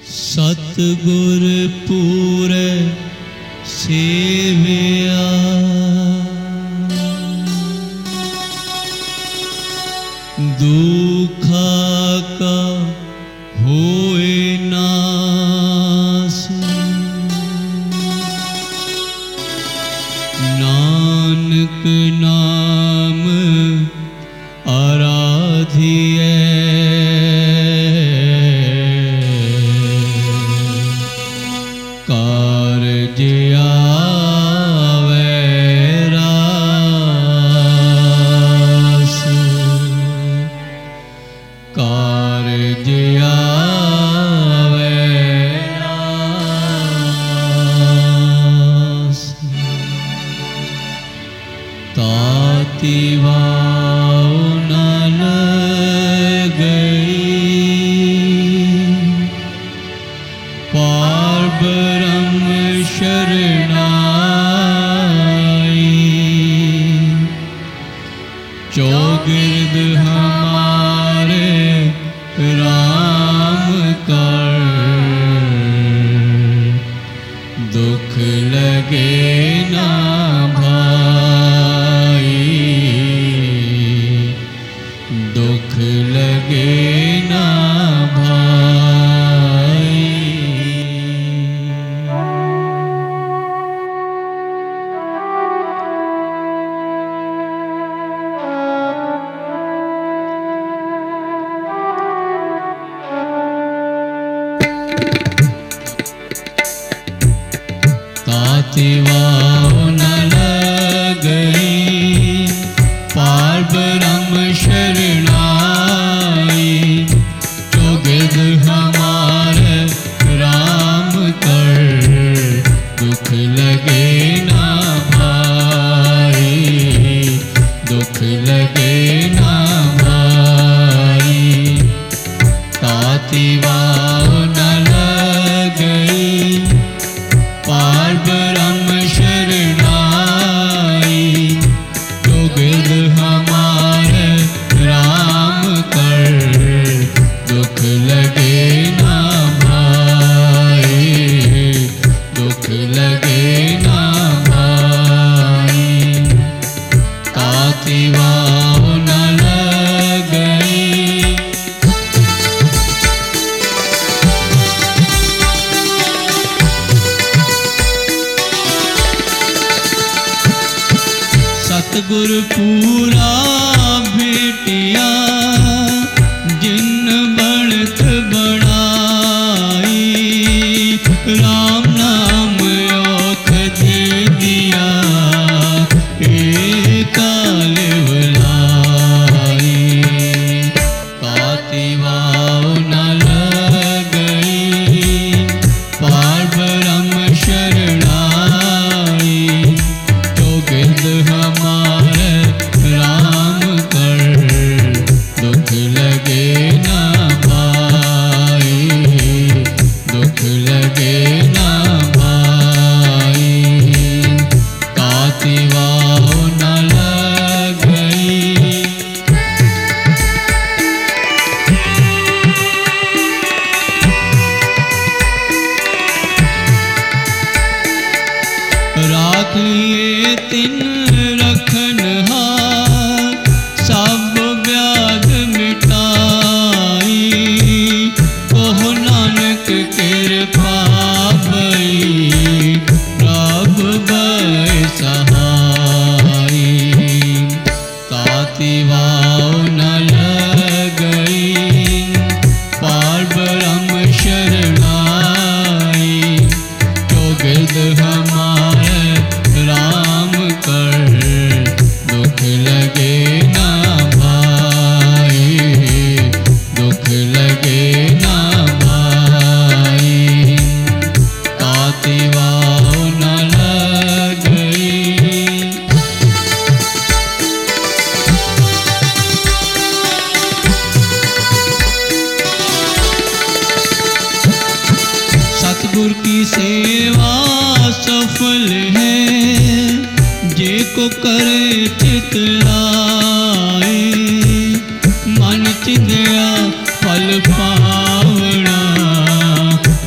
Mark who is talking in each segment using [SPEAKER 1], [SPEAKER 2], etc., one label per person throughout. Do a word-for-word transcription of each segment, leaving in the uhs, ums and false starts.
[SPEAKER 1] सतगुर पूरे सेविया दुखा का होए नास नानक नाम आराधिए कारज आवे रास कारज आवे रास ताति वाव न लगई पार ब्रह्म शरणाई चौगिर्द हमारे राम कर दुख लगे ना भाई दुख लगे ना भाई। ताति वाव न लगई पार ब्रह्म शरणाई चौगिर्द हमारे राम कर दुख लगे ना भाई दुख लगे ना भाई। ताति वाव न लगई पार ब्रह्म शरणाई चौगिर्द हमारे राम कर दुख लगे ना भाई दुख लगे ना भाई। ताति वाव न लगई सतगुर पूरा भेटिया जिन बढ़त बढ़ाई राम नाम औखद दिया एकाल भलाई। ताति वाव न लगई पार ब्रह्म शरणाई चौगिर्द हमारे राम कर दुख लगे ना भाई दुख लगे ना भाई। ताति वाव न लगई राख लिए तिन रखनहार सब व्याध मिटाई कहो नानक कृपा भई प्रभ भय सहाई। ताति वाव न लगई पार ब्रह्म शरणाई चौगिर्द हमारे राम कर दुख लगे ना भाई दुख लगे ना भाई। ताति वाव न लगई सतगुर की सेवा सफल है जे को करे चितलाए मन चिंध्या फल पावना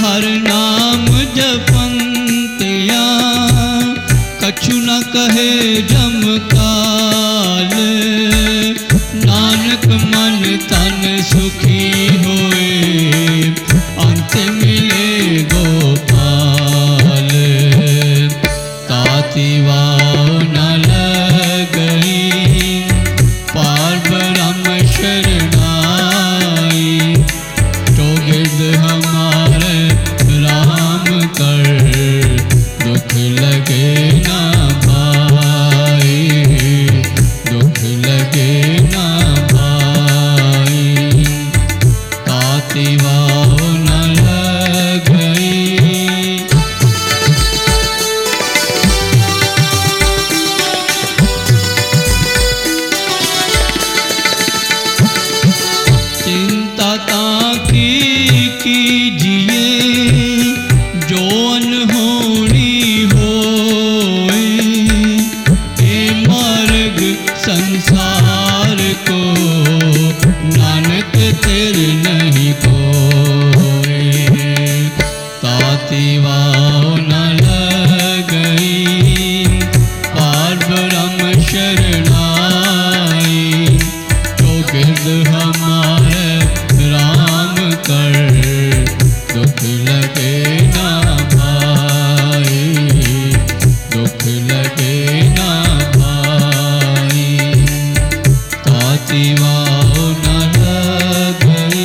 [SPEAKER 1] हर नाम जपंतिया कछु न कहे जम काल। नानक मन तन सुखी होए अंत मिले गोपाल। ताति वाव न लगई पार ब्रह्म शरणाई। तो गिरध हमारे राम कर दुख लगे ना भाई, दुख लगे ना भाई। ताति वाव न लगई। चिंता ताकी कीजिए जो अनहोनी होए। ए मार्ग संसार को नानक तेरे नहीं कोए। ताति वाव न लगई पार ब्रह्म शरणाई। तो गिरध हमारे राम कर दुख लगे ना भाई, दुख लगे ना भाई। ताति वाव न लगई।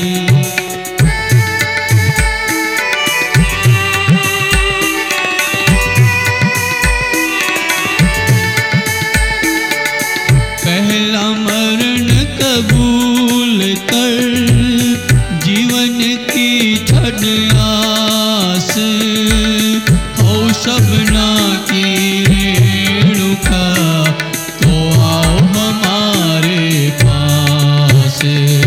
[SPEAKER 1] पहला मरण कबूल कर जीवन की छड़ आस। हो सबना की रेणुका तो आओ हमारे पास।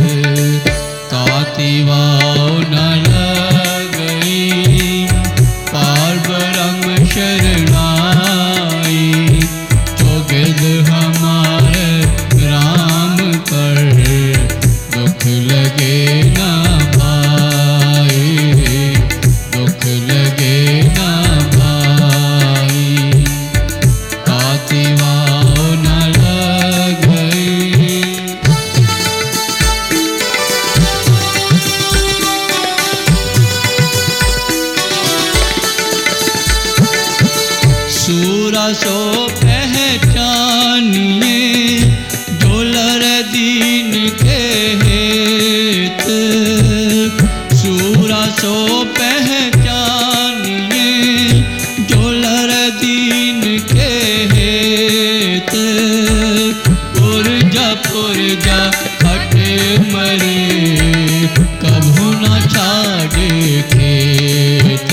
[SPEAKER 1] ताति वाव न लगई पार ब्रह्म शरणाई। तो गिरध हमारे राम कर दुख लगे ना भाई, दुख लगे ना भाई। ताति वाव न लगई। सूरा सो पहचानिए डोलर दीन के हेत। सूरा सो पहचानिए डोलर दीन के हेत। पुरजा पुरजा हट मरे कभू न छाड़े खेत।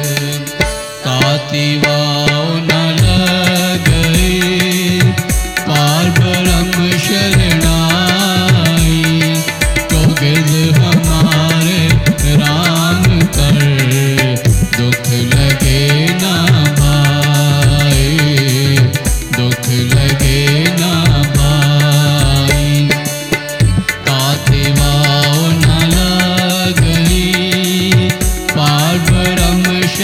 [SPEAKER 1] ताति वाव न लगई पार ब्रह्म शरणाई। तो गिरध हमारे राम कर दुख लगे ना भाई, दुख लगे ना भाई। ताति वाव न लगई पार ब्रह्म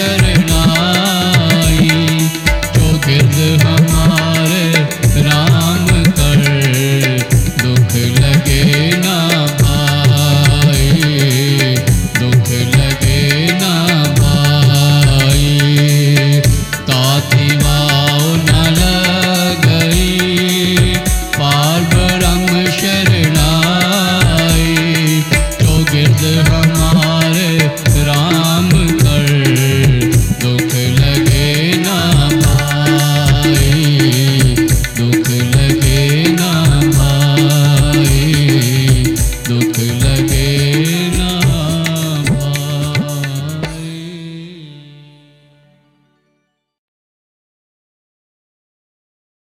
[SPEAKER 1] शरणाई। जो गिरध हमारे राम कर दुख लगे ना भाई, दुख लगे